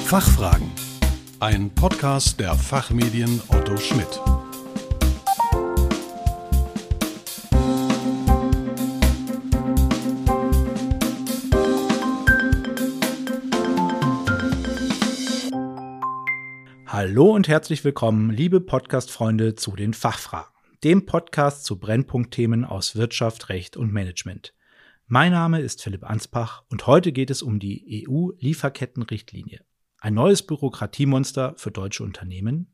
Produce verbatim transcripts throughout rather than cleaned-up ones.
Fachfragen. Ein Podcast der Fachmedien Otto Schmidt. Hallo und herzlich willkommen, liebe Podcast-Freunde, zu den Fachfragen, dem Podcast zu Brennpunktthemen aus Wirtschaft, Recht und Management. Mein Name ist Philipp Ansbach und heute geht es um die E U-Lieferkettenrichtlinie. Ein neues Bürokratiemonster für deutsche Unternehmen.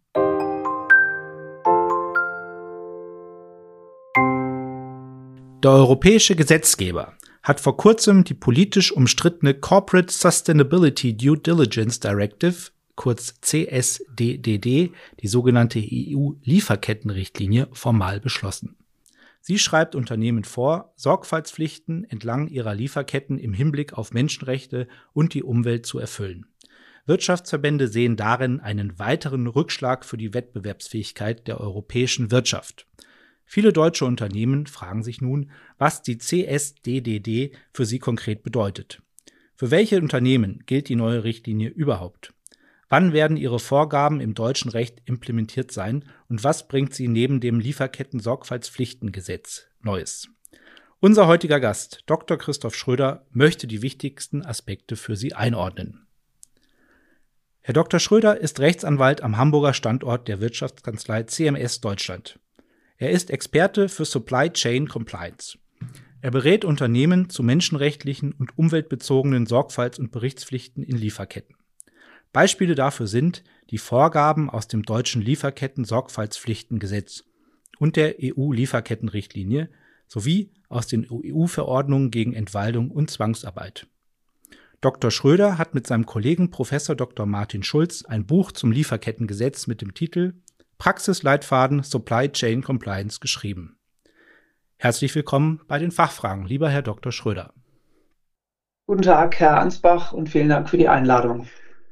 Der europäische Gesetzgeber hat vor kurzem die politisch umstrittene Corporate Sustainability Due Diligence Directive, kurz C S D D D, die sogenannte E U-Lieferkettenrichtlinie, formal beschlossen. Sie schreibt Unternehmen vor, Sorgfaltspflichten entlang ihrer Lieferketten im Hinblick auf Menschenrechte und die Umwelt zu erfüllen. Wirtschaftsverbände sehen darin einen weiteren Rückschlag für die Wettbewerbsfähigkeit der europäischen Wirtschaft. Viele deutsche Unternehmen fragen sich nun, was die C S D D D für sie konkret bedeutet. Für welche Unternehmen gilt die neue Richtlinie überhaupt? Wann werden ihre Vorgaben im deutschen Recht implementiert sein und was bringt sie neben dem Lieferketten-Sorgfaltspflichtengesetz Neues? Unser heutiger Gast, Doktor Christoph Schröder, möchte die wichtigsten Aspekte für Sie einordnen. Herr Doktor Schröder ist Rechtsanwalt am Hamburger Standort der Wirtschaftskanzlei C M S Deutschland. Er ist Experte für Supply Chain Compliance. Er berät Unternehmen zu menschenrechtlichen und umweltbezogenen Sorgfalts- und Berichtspflichten in Lieferketten. Beispiele dafür sind die Vorgaben aus dem deutschen Lieferketten-Sorgfaltspflichtengesetz und der E U-Lieferkettenrichtlinie sowie aus den E U-Verordnungen gegen Entwaldung und Zwangsarbeit. Doktor Schröder hat mit seinem Kollegen Professor Doktor Martin Schulz ein Buch zum Lieferkettengesetz mit dem Titel Praxisleitfaden Supply Chain Compliance geschrieben. Herzlich willkommen bei den Fachfragen, lieber Herr Doktor Schröder. Guten Tag, Herr Ansbach, und vielen Dank für die Einladung.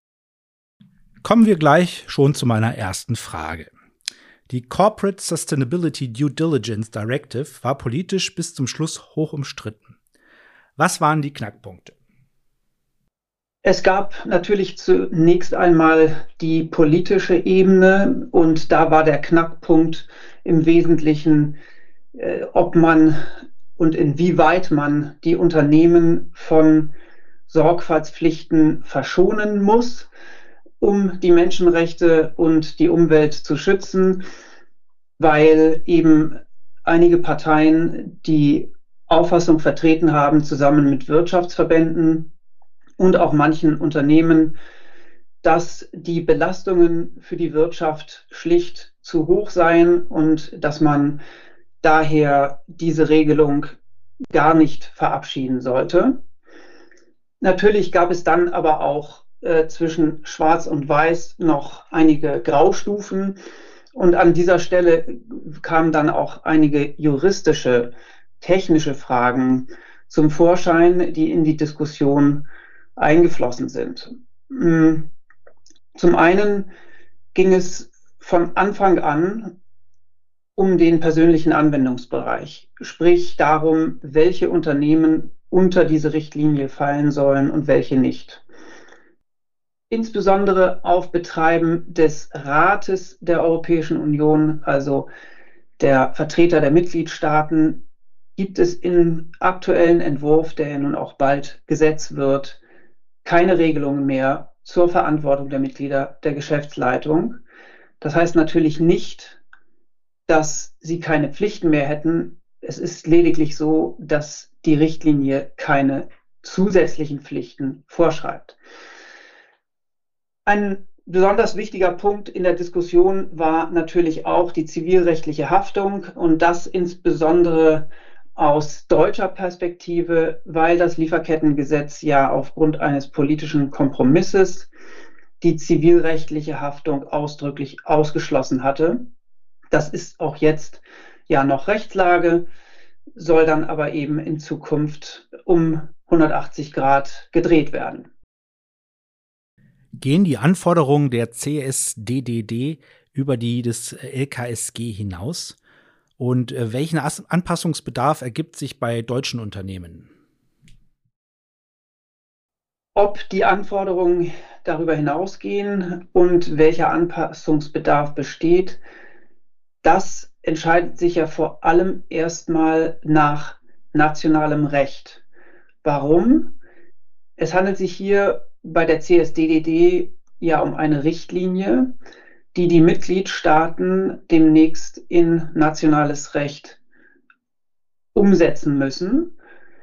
Kommen wir gleich schon zu meiner ersten Frage. Die Corporate Sustainability Due Diligence Directive war politisch bis zum Schluss hoch umstritten. Was waren die Knackpunkte? Es gab natürlich zunächst einmal die politische Ebene und da war der Knackpunkt im Wesentlichen, äh, ob man und inwieweit man die Unternehmen von Sorgfaltspflichten verschonen muss, um die Menschenrechte und die Umwelt zu schützen, weil eben einige Parteien die Auffassung vertreten haben, zusammen mit Wirtschaftsverbänden und auch manchen Unternehmen, dass die Belastungen für die Wirtschaft schlicht zu hoch seien und dass man daher diese Regelung gar nicht verabschieden sollte. Natürlich gab es dann aber auch äh, zwischen Schwarz und Weiß noch einige Graustufen und an dieser Stelle kamen dann auch einige juristische, technische Fragen zum Vorschein, die in die Diskussion eingeflossen sind. Zum einen ging es von Anfang an um den persönlichen Anwendungsbereich, sprich darum, welche Unternehmen unter diese Richtlinie fallen sollen und welche nicht. Insbesondere auf Betreiben des Rates der Europäischen Union, also der Vertreter der Mitgliedstaaten, gibt es im aktuellen Entwurf, der ja nun auch bald Gesetz wird, keine Regelungen mehr zur Verantwortung der Mitglieder der Geschäftsleitung. Das heißt natürlich nicht, dass sie keine Pflichten mehr hätten. Es ist lediglich so, dass die Richtlinie keine zusätzlichen Pflichten vorschreibt. Ein besonders wichtiger Punkt in der Diskussion war natürlich auch die zivilrechtliche Haftung und das insbesondere aus deutscher Perspektive, weil das Lieferkettengesetz ja aufgrund eines politischen Kompromisses die zivilrechtliche Haftung ausdrücklich ausgeschlossen hatte. Das ist auch jetzt ja noch Rechtslage, soll dann aber eben in Zukunft um hundertachtzig Grad gedreht werden. Gehen die Anforderungen der C S D D D über die des L K S G hinaus? Und welchen Anpassungsbedarf ergibt sich bei deutschen Unternehmen? Ob die Anforderungen darüber hinausgehen und welcher Anpassungsbedarf besteht, das entscheidet sich ja vor allem erstmal nach nationalem Recht. Warum? Es handelt sich hier bei der C S D D D ja um eine Richtlinie, die die Mitgliedstaaten demnächst in nationales Recht umsetzen müssen.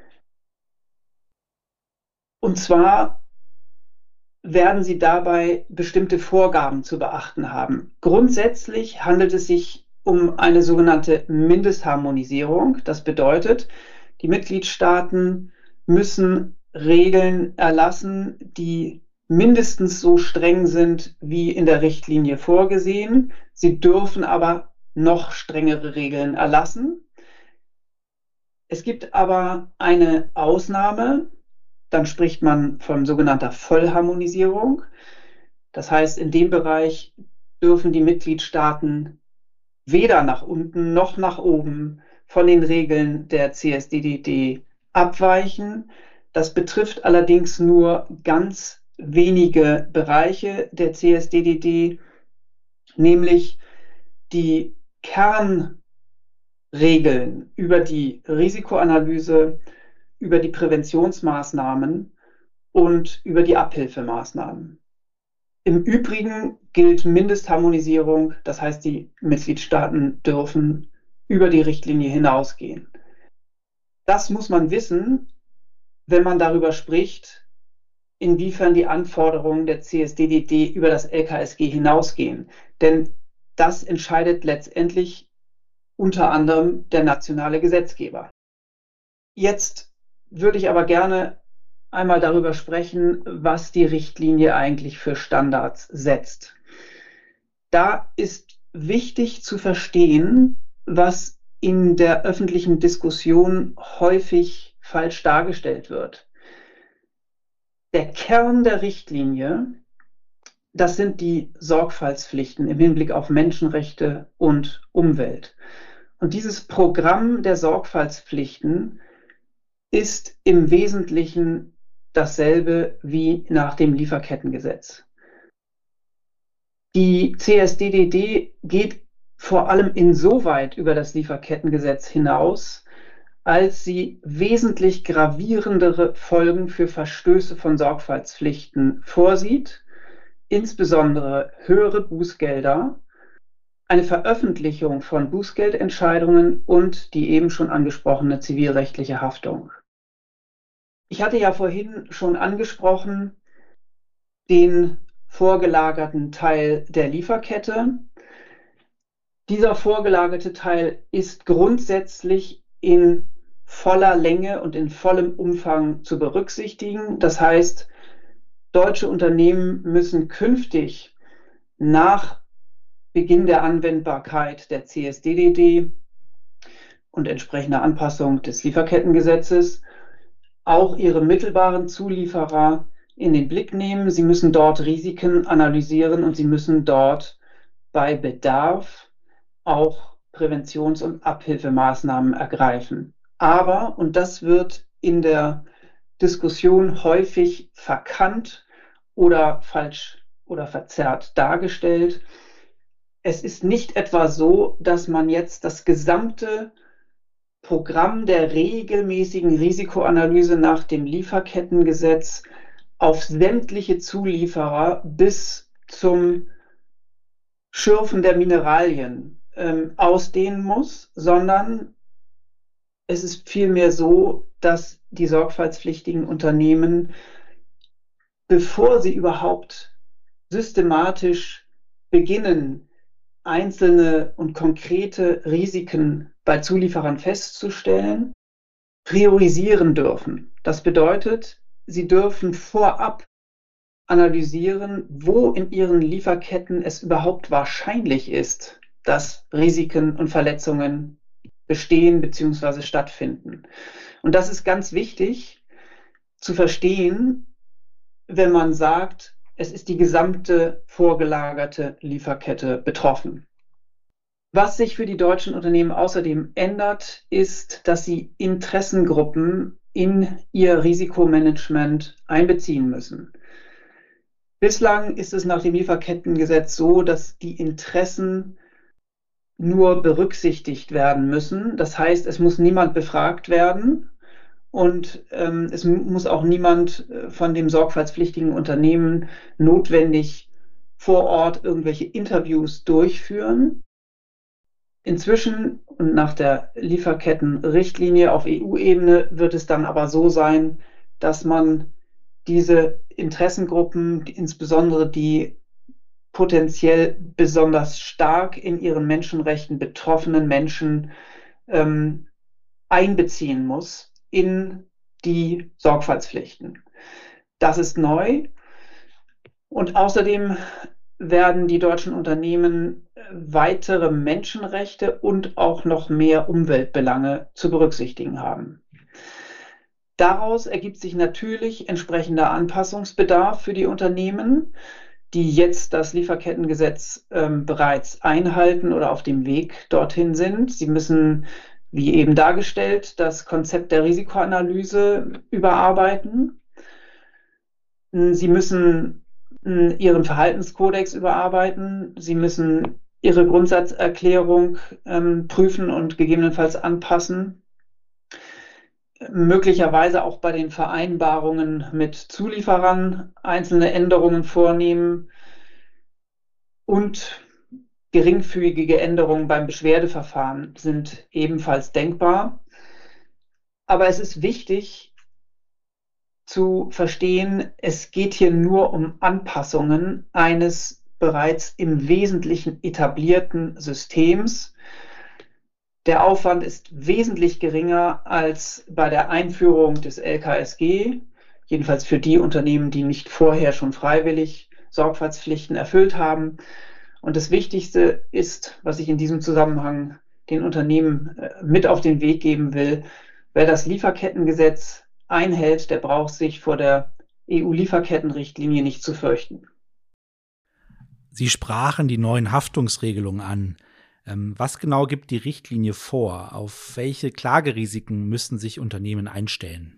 Und zwar werden sie dabei bestimmte Vorgaben zu beachten haben. Grundsätzlich handelt es sich um eine sogenannte Mindestharmonisierung. Das bedeutet, die Mitgliedstaaten müssen Regeln erlassen, die mindestens so streng sind wie in der Richtlinie vorgesehen. Sie dürfen aber noch strengere Regeln erlassen. Es gibt aber eine Ausnahme. Dann spricht man von sogenannter Vollharmonisierung. Das heißt, in dem Bereich dürfen die Mitgliedstaaten weder nach unten noch nach oben von den Regeln der C S D D D abweichen. Das betrifft allerdings nur ganz wenige Bereiche der C S D D D, nämlich die Kernregeln über die Risikoanalyse, über die Präventionsmaßnahmen und über die Abhilfemaßnahmen. Im Übrigen gilt Mindestharmonisierung, das heißt, die Mitgliedstaaten dürfen über die Richtlinie hinausgehen. Das muss man wissen, wenn man darüber spricht, inwiefern die Anforderungen der C S D D D über das L K S G hinausgehen. Denn das entscheidet letztendlich unter anderem der nationale Gesetzgeber. Jetzt würde ich aber gerne einmal darüber sprechen, was die Richtlinie eigentlich für Standards setzt. Da ist wichtig zu verstehen, was in der öffentlichen Diskussion häufig falsch dargestellt wird. Der Kern der Richtlinie, das sind die Sorgfaltspflichten im Hinblick auf Menschenrechte und Umwelt. Und dieses Programm der Sorgfaltspflichten ist im Wesentlichen dasselbe wie nach dem Lieferkettengesetz. Die C S D D D geht vor allem insoweit über das Lieferkettengesetz hinaus, als sie wesentlich gravierendere Folgen für Verstöße von Sorgfaltspflichten vorsieht, insbesondere höhere Bußgelder, eine Veröffentlichung von Bußgeldentscheidungen und die eben schon angesprochene zivilrechtliche Haftung. Ich hatte ja vorhin schon angesprochen den vorgelagerten Teil der Lieferkette. Dieser vorgelagerte Teil ist grundsätzlich in voller Länge und in vollem Umfang zu berücksichtigen. Das heißt, deutsche Unternehmen müssen künftig nach Beginn der Anwendbarkeit der C S D D D und entsprechender Anpassung des Lieferkettengesetzes auch ihre mittelbaren Zulieferer in den Blick nehmen. Sie müssen dort Risiken analysieren und sie müssen dort bei Bedarf auch Präventions- und Abhilfemaßnahmen ergreifen. Aber, und das wird in der Diskussion häufig verkannt oder falsch oder verzerrt dargestellt, es ist nicht etwa so, dass man jetzt das gesamte Programm der regelmäßigen Risikoanalyse nach dem Lieferkettengesetz auf sämtliche Zulieferer bis zum Schürfen der Mineralien ähm, ausdehnen muss, sondern es ist vielmehr so, dass die sorgfaltspflichtigen Unternehmen, bevor sie überhaupt systematisch beginnen, einzelne und konkrete Risiken bei Zulieferern festzustellen, priorisieren dürfen. Das bedeutet, sie dürfen vorab analysieren, wo in ihren Lieferketten es überhaupt wahrscheinlich ist, dass Risiken und Verletzungen bestehen bzw. stattfinden. Und das ist ganz wichtig zu verstehen, wenn man sagt, es ist die gesamte vorgelagerte Lieferkette betroffen. Was sich für die deutschen Unternehmen außerdem ändert, ist, dass sie Interessengruppen in ihr Risikomanagement einbeziehen müssen. Bislang ist es nach dem Lieferkettengesetz so, dass die Interessen nur berücksichtigt werden müssen. Das heißt, es muss niemand befragt werden und ähm, es muss auch niemand von dem sorgfaltspflichtigen Unternehmen notwendig vor Ort irgendwelche Interviews durchführen. Inzwischen und nach der Lieferkettenrichtlinie auf E U-Ebene wird es dann aber so sein, dass man diese Interessengruppen, insbesondere die potenziell besonders stark in ihren Menschenrechten betroffenen Menschen, ähm, einbeziehen muss in die Sorgfaltspflichten. Das ist neu. Und außerdem werden die deutschen Unternehmen weitere Menschenrechte und auch noch mehr Umweltbelange zu berücksichtigen haben. Daraus ergibt sich natürlich entsprechender Anpassungsbedarf für die Unternehmen, die jetzt das Lieferkettengesetz ähm, bereits einhalten oder auf dem Weg dorthin sind. Sie müssen, wie eben dargestellt, das Konzept der Risikoanalyse überarbeiten. Sie müssen äh, ihren Verhaltenskodex überarbeiten. Sie müssen ihre Grundsatzerklärung ähm, prüfen und gegebenenfalls anpassen. Möglicherweise auch bei den Vereinbarungen mit Zulieferern einzelne Änderungen vornehmen und geringfügige Änderungen beim Beschwerdeverfahren sind ebenfalls denkbar. Aber es ist wichtig zu verstehen, es geht hier nur um Anpassungen eines bereits im Wesentlichen etablierten Systems. Der Aufwand ist wesentlich geringer als bei der Einführung des L K S G, jedenfalls für die Unternehmen, die nicht vorher schon freiwillig Sorgfaltspflichten erfüllt haben. Und das Wichtigste ist, was ich in diesem Zusammenhang den Unternehmen mit auf den Weg geben will: Wer das Lieferkettengesetz einhält, der braucht sich vor der E U-Lieferkettenrichtlinie nicht zu fürchten. Sie sprachen die neuen Haftungsregelungen an. Was genau gibt die Richtlinie vor? Auf welche Klagerisiken müssen sich Unternehmen einstellen?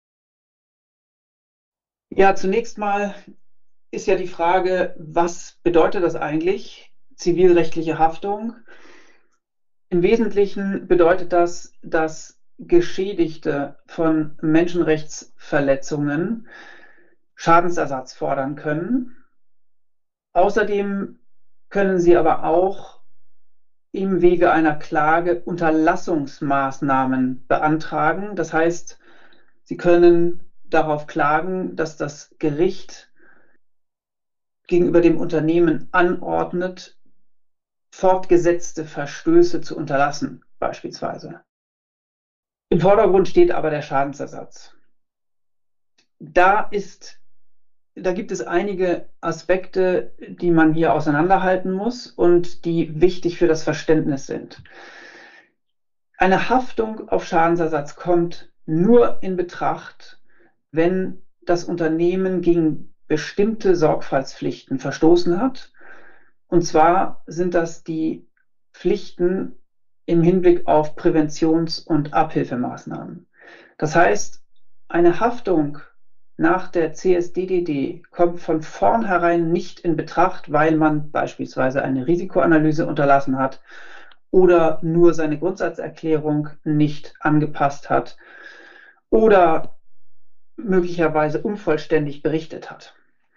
Ja, zunächst mal ist ja die Frage, was bedeutet das eigentlich, zivilrechtliche Haftung? Im Wesentlichen bedeutet das, dass Geschädigte von Menschenrechtsverletzungen Schadensersatz fordern können. Außerdem können sie aber auch im Wege einer Klage Unterlassungsmaßnahmen beantragen. Das heißt, sie können darauf klagen, dass das Gericht gegenüber dem Unternehmen anordnet, fortgesetzte Verstöße zu unterlassen, beispielsweise. Im Vordergrund steht aber der Schadensersatz. Da ist Da gibt es einige Aspekte, die man hier auseinanderhalten muss und die wichtig für das Verständnis sind. Eine Haftung auf Schadensersatz kommt nur in Betracht, wenn das Unternehmen gegen bestimmte Sorgfaltspflichten verstoßen hat. Und zwar sind das die Pflichten im Hinblick auf Präventions- und Abhilfemaßnahmen. Das heißt, eine Haftung nach der C S D D D kommt von vornherein nicht in Betracht, weil man beispielsweise eine Risikoanalyse unterlassen hat oder nur seine Grundsatzerklärung nicht angepasst hat oder möglicherweise unvollständig berichtet hat.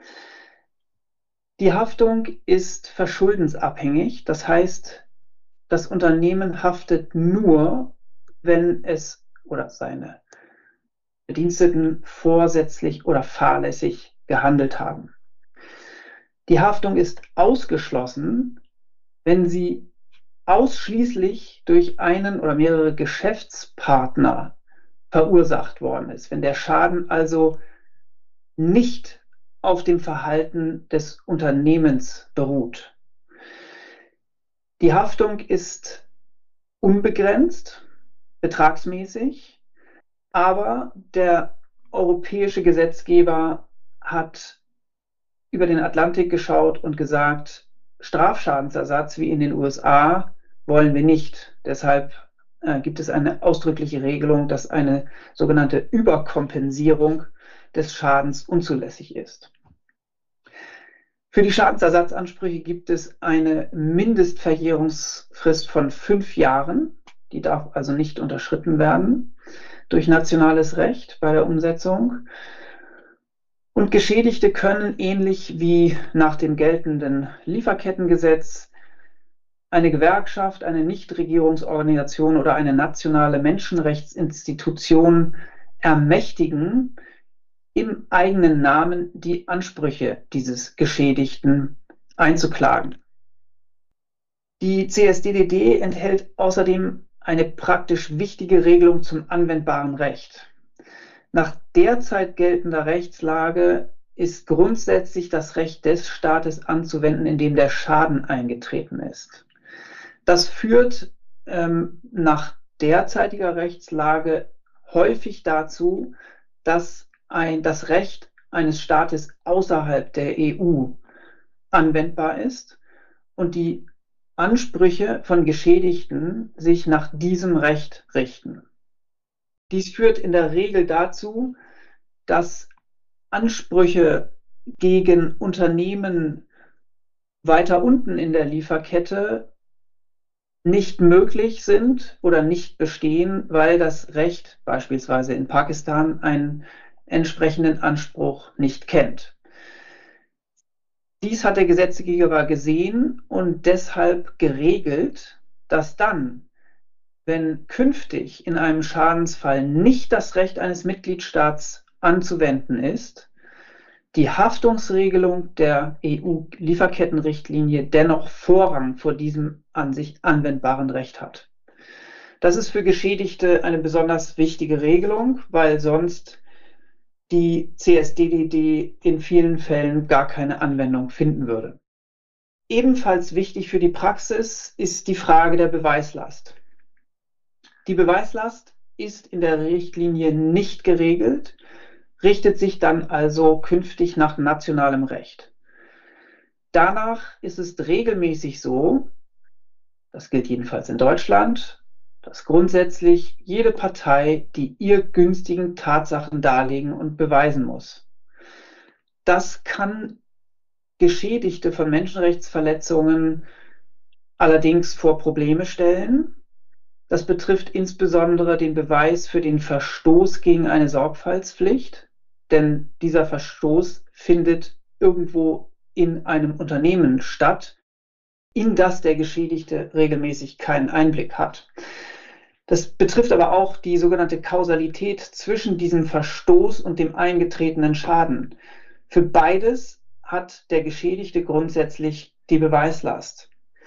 Die Haftung ist verschuldensabhängig, das heißt, das Unternehmen haftet nur, wenn es oder seine Bediensteten vorsätzlich oder fahrlässig gehandelt haben. Die Haftung ist ausgeschlossen, wenn sie ausschließlich durch einen oder mehrere Geschäftspartner verursacht worden ist, wenn der Schaden also nicht auf dem Verhalten des Unternehmens beruht. Die Haftung ist unbegrenzt, betragsmäßig, aber der europäische Gesetzgeber hat über den Atlantik geschaut und gesagt, Strafschadensersatz wie in den U S A wollen wir nicht. Deshalb äh, gibt es eine ausdrückliche Regelung, dass eine sogenannte Überkompensierung des Schadens unzulässig ist. Für die Schadensersatzansprüche gibt es eine Mindestverjährungsfrist von fünf Jahren. Die darf also nicht unterschritten werden durch nationales Recht bei der Umsetzung. Und Geschädigte können ähnlich wie nach dem geltenden Lieferkettengesetz eine Gewerkschaft, eine Nichtregierungsorganisation oder eine nationale Menschenrechtsinstitution ermächtigen, im eigenen Namen die Ansprüche dieses Geschädigten einzuklagen. Die C S D D D enthält außerdem eine praktisch wichtige Regelung zum anwendbaren Recht. Nach derzeit geltender Rechtslage ist grundsätzlich das Recht des Staates anzuwenden, in dem der Schaden eingetreten ist. Das führt ähm, nach derzeitiger Rechtslage häufig dazu, dass ein, das Recht eines Staates außerhalb der E U anwendbar ist und die Ansprüche von Geschädigten sich nach diesem Recht richten. Dies führt in der Regel dazu, dass Ansprüche gegen Unternehmen weiter unten in der Lieferkette nicht möglich sind oder nicht bestehen, weil das Recht beispielsweise in Pakistan einen entsprechenden Anspruch nicht kennt. Dies hat der Gesetzgeber gesehen und deshalb geregelt, dass dann, wenn künftig in einem Schadensfall nicht das Recht eines Mitgliedstaats anzuwenden ist, die Haftungsregelung der E U-Lieferkettenrichtlinie dennoch Vorrang vor diesem an sich anwendbaren Recht hat. Das ist für Geschädigte eine besonders wichtige Regelung, weil sonst die C S D D D in vielen Fällen gar keine Anwendung finden würde. Ebenfalls wichtig für die Praxis ist die Frage der Beweislast. Die Beweislast ist in der Richtlinie nicht geregelt, richtet sich dann also künftig nach nationalem Recht. Danach ist es regelmäßig so, das gilt jedenfalls in Deutschland, dass grundsätzlich jede Partei die ihr günstigen Tatsachen darlegen und beweisen muss. Das kann Geschädigte von Menschenrechtsverletzungen allerdings vor Probleme stellen. Das betrifft insbesondere den Beweis für den Verstoß gegen eine Sorgfaltspflicht, denn dieser Verstoß findet irgendwo in einem Unternehmen statt, in das der Geschädigte regelmäßig keinen Einblick hat. Das betrifft aber auch die sogenannte Kausalität zwischen diesem Verstoß und dem eingetretenen Schaden. Für beides hat der Geschädigte grundsätzlich die Beweislast.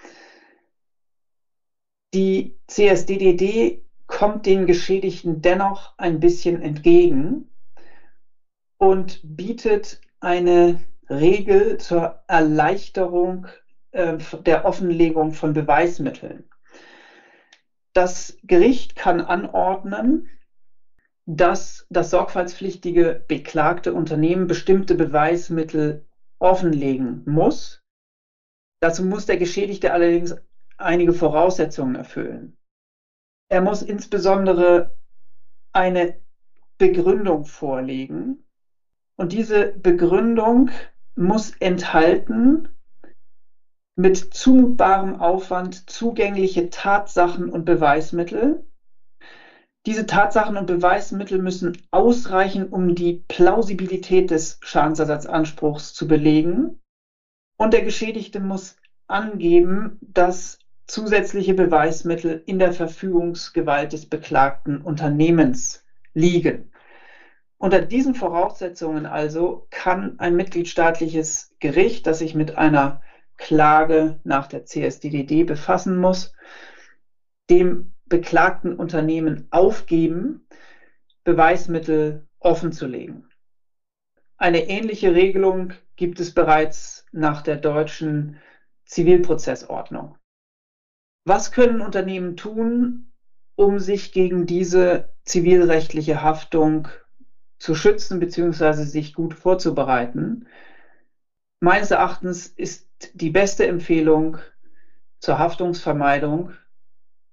Die C S D D D kommt den Geschädigten dennoch ein bisschen entgegen und bietet eine Regel zur Erleichterung äh, der Offenlegung von Beweismitteln. Das Gericht kann anordnen, dass das sorgfaltspflichtige beklagte Unternehmen bestimmte Beweismittel offenlegen muss. Dazu muss der Geschädigte allerdings einige Voraussetzungen erfüllen. Er muss insbesondere eine Begründung vorlegen und diese Begründung muss enthalten mit zumutbarem Aufwand zugängliche Tatsachen und Beweismittel. Diese Tatsachen und Beweismittel müssen ausreichen, um die Plausibilität des Schadensersatzanspruchs zu belegen. Und der Geschädigte muss angeben, dass zusätzliche Beweismittel in der Verfügungsgewalt des beklagten Unternehmens liegen. Unter diesen Voraussetzungen also kann ein mitgliedstaatliches Gericht, das sich mit einer Klage nach der C S D D D befassen muss, dem beklagten Unternehmen aufgeben, Beweismittel offenzulegen. Eine ähnliche Regelung gibt es bereits nach der deutschen Zivilprozessordnung. Was können Unternehmen tun, um sich gegen diese zivilrechtliche Haftung zu schützen bzw. sich gut vorzubereiten? Meines Erachtens ist die beste Empfehlung zur Haftungsvermeidung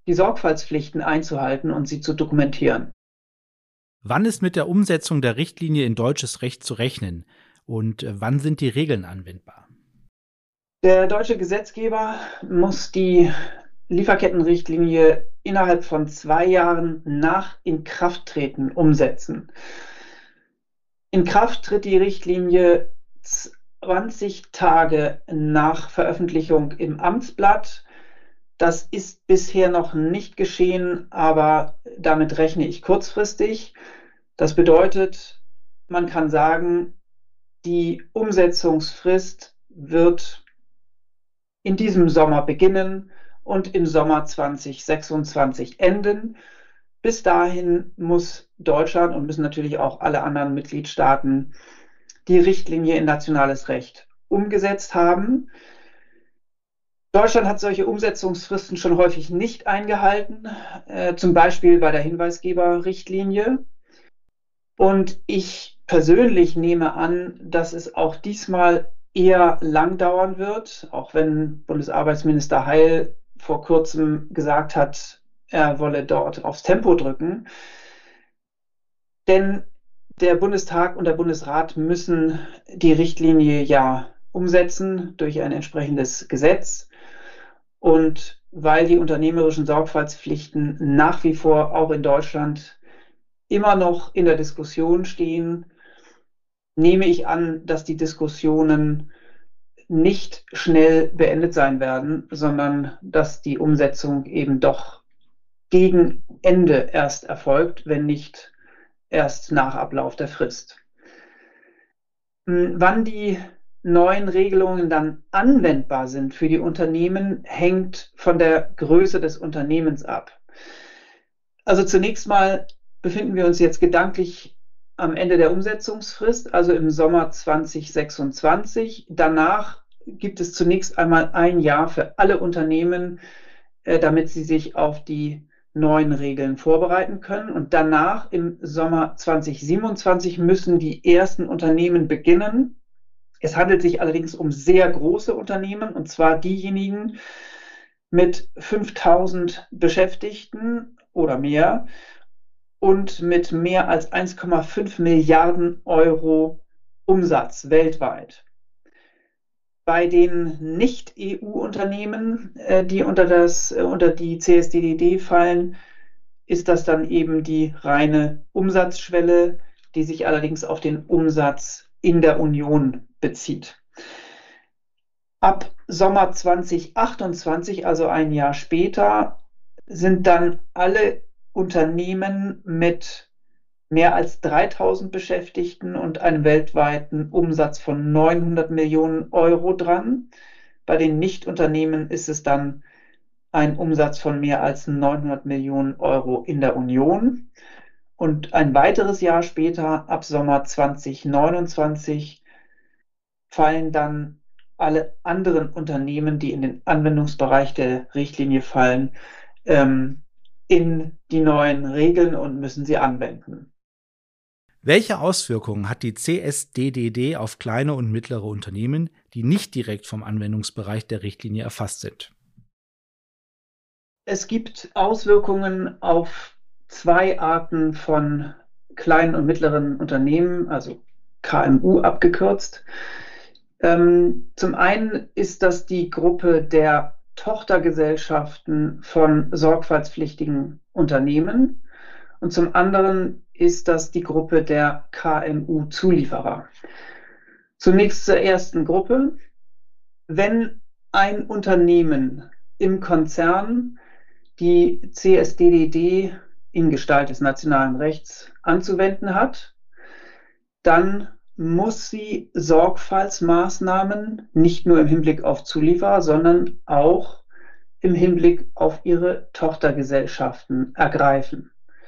die Sorgfaltspflichten einzuhalten und sie zu dokumentieren. Wann ist mit der Umsetzung der Richtlinie in deutsches Recht zu rechnen und wann sind die Regeln anwendbar? Der deutsche Gesetzgeber muss die Lieferkettenrichtlinie innerhalb von zwei Jahren nach Inkrafttreten umsetzen. In Kraft tritt die Richtlinie zwanzig Tage nach Veröffentlichung im Amtsblatt. Das ist bisher noch nicht geschehen, aber damit rechne ich kurzfristig. Das bedeutet, man kann sagen, die Umsetzungsfrist wird in diesem Sommer beginnen und im Sommer zwanzig sechsundzwanzig enden. Bis dahin muss Deutschland und müssen natürlich auch alle anderen Mitgliedstaaten die Richtlinie in nationales Recht umgesetzt haben. Deutschland hat solche Umsetzungsfristen schon häufig nicht eingehalten, äh, zum Beispiel bei der Hinweisgeberrichtlinie. Und ich persönlich nehme an, dass es auch diesmal eher lang dauern wird, auch wenn Bundesarbeitsminister Heil vor kurzem gesagt hat, er wolle dort aufs Tempo drücken. Denn der Bundestag und der Bundesrat müssen die Richtlinie ja umsetzen durch ein entsprechendes Gesetz. Und weil die unternehmerischen Sorgfaltspflichten nach wie vor auch in Deutschland immer noch in der Diskussion stehen, nehme ich an, dass die Diskussionen nicht schnell beendet sein werden, sondern dass die Umsetzung eben doch gegen Ende erst erfolgt, wenn nicht erst nach Ablauf der Frist. Wann die neuen Regelungen dann anwendbar sind für die Unternehmen, hängt von der Größe des Unternehmens ab. Also zunächst mal befinden wir uns jetzt gedanklich am Ende der Umsetzungsfrist, also im Sommer zwanzig sechsundzwanzig. Danach gibt es zunächst einmal ein Jahr für alle Unternehmen, damit sie sich auf die neuen Regeln vorbereiten können. Und danach im Sommer zwanzig siebenundzwanzig müssen die ersten Unternehmen beginnen. Es handelt sich allerdings um sehr große Unternehmen, und zwar diejenigen mit fünftausend Beschäftigten oder mehr und mit mehr als eins Komma fünf Milliarden Euro Umsatz weltweit. Bei den Nicht-E U-Unternehmen, die unter, das, unter die C S D D D fallen, ist das dann eben die reine Umsatzschwelle, die sich allerdings auf den Umsatz in der Union bezieht. Ab Sommer zwanzig achtundzwanzig, also ein Jahr später, sind dann alle Unternehmen mit mehr als dreitausend Beschäftigten und einem weltweiten Umsatz von neunhundert Millionen Euro dran. Bei den Nichtunternehmen ist es dann ein Umsatz von mehr als neunhundert Millionen Euro in der Union. Und ein weiteres Jahr später, ab Sommer zwanzig neunundzwanzig, fallen dann alle anderen Unternehmen, die in den Anwendungsbereich der Richtlinie fallen, ähm, in die neuen Regeln und müssen sie anwenden. Welche Auswirkungen hat die C S D D D auf kleine und mittlere Unternehmen, die nicht direkt vom Anwendungsbereich der Richtlinie erfasst sind? Es gibt Auswirkungen auf zwei Arten von kleinen und mittleren Unternehmen, also K M U abgekürzt. Ähm, zum einen ist das die Gruppe der Tochtergesellschaften von sorgfaltspflichtigen Unternehmen und zum anderen ist das die Gruppe der K M U-Zulieferer. Zunächst zur ersten Gruppe. Wenn ein Unternehmen im Konzern die C S D D D in Gestalt des nationalen Rechts anzuwenden hat, dann muss sie Sorgfaltsmaßnahmen nicht nur im Hinblick auf Zulieferer, sondern auch im Hinblick auf ihre Tochtergesellschaften ergreifen.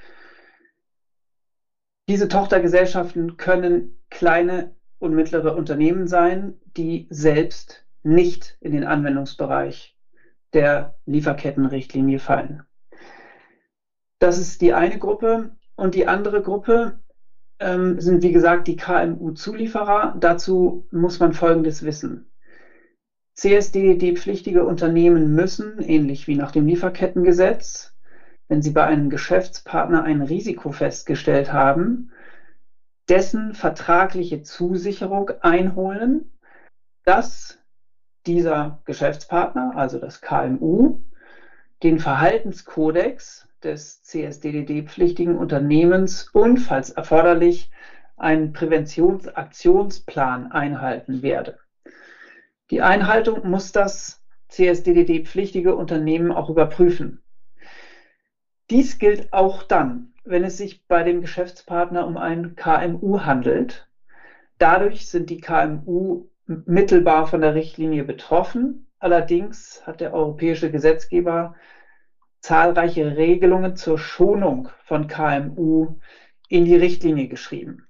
Diese Tochtergesellschaften können kleine und mittlere Unternehmen sein, die selbst nicht in den Anwendungsbereich der Lieferkettenrichtlinie fallen. Das ist die eine Gruppe. Und die andere Gruppe ähm, sind, wie gesagt, die K M U-Zulieferer. Dazu muss man Folgendes wissen. C S D D D-pflichtige Unternehmen müssen, ähnlich wie nach dem Lieferkettengesetz, wenn sie bei einem Geschäftspartner ein Risiko festgestellt haben, dessen vertragliche Zusicherung einholen, dass dieser Geschäftspartner, also das K M U, den Verhaltenskodex des C S D D D-pflichtigen Unternehmens und, falls erforderlich, einen Präventionsaktionsplan einhalten werde. Die Einhaltung muss das C S D D D-pflichtige Unternehmen auch überprüfen. Dies gilt auch dann, wenn es sich bei dem Geschäftspartner um ein K M U handelt. Dadurch sind die K M U mittelbar von der Richtlinie betroffen. Allerdings hat der europäische Gesetzgeber zahlreiche Regelungen zur Schonung von K M U in die Richtlinie geschrieben.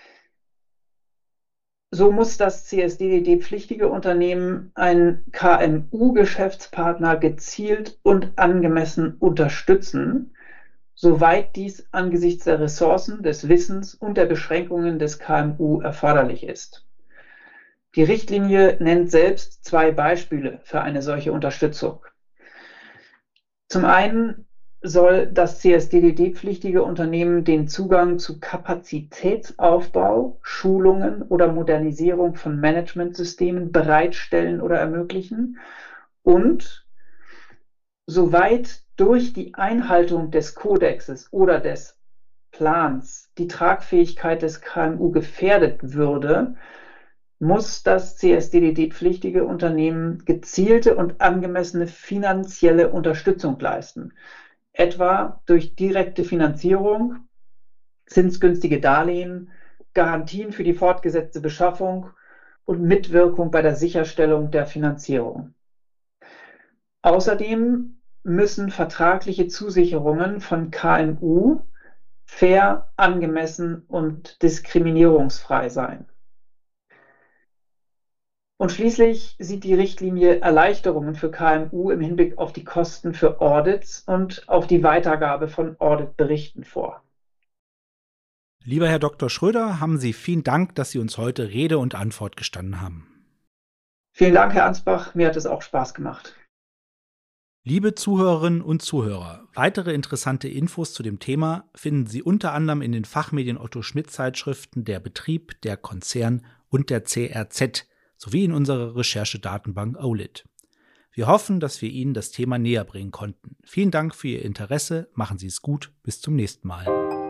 So muss das C S D D D-pflichtige Unternehmen einen K M U-Geschäftspartner gezielt und angemessen unterstützen, soweit dies angesichts der Ressourcen, des Wissens und der Beschränkungen des K M U erforderlich ist. Die Richtlinie nennt selbst zwei Beispiele für eine solche Unterstützung. Zum einen soll das C S D D D-pflichtige Unternehmen den Zugang zu Kapazitätsaufbau, Schulungen oder Modernisierung von Managementsystemen bereitstellen oder ermöglichen und soweit durch die Einhaltung des Kodexes oder des Plans die Tragfähigkeit des K M U gefährdet würde, muss das C S D D D-pflichtige Unternehmen gezielte und angemessene finanzielle Unterstützung leisten, etwa durch direkte Finanzierung, zinsgünstige Darlehen, Garantien für die fortgesetzte Beschaffung und Mitwirkung bei der Sicherstellung der Finanzierung. Außerdem müssen vertragliche Zusicherungen von K M U fair, angemessen und diskriminierungsfrei sein. Und schließlich sieht die Richtlinie Erleichterungen für K M U im Hinblick auf die Kosten für Audits und auf die Weitergabe von Auditberichten vor. Lieber Herr Doktor Schröder, haben Sie vielen Dank, dass Sie uns heute Rede und Antwort gestanden haben. Vielen Dank, Herr Ansbach. Mir hat es auch Spaß gemacht. Liebe Zuhörerinnen und Zuhörer, weitere interessante Infos zu dem Thema finden Sie unter anderem in den Fachmedien Otto Schmidt Zeitschriften Der Betrieb, der Konzern und der C R Z sowie in unserer Recherchedatenbank O L I T. Wir hoffen, dass wir Ihnen das Thema näher bringen konnten. Vielen Dank für Ihr Interesse, machen Sie es gut, bis zum nächsten Mal.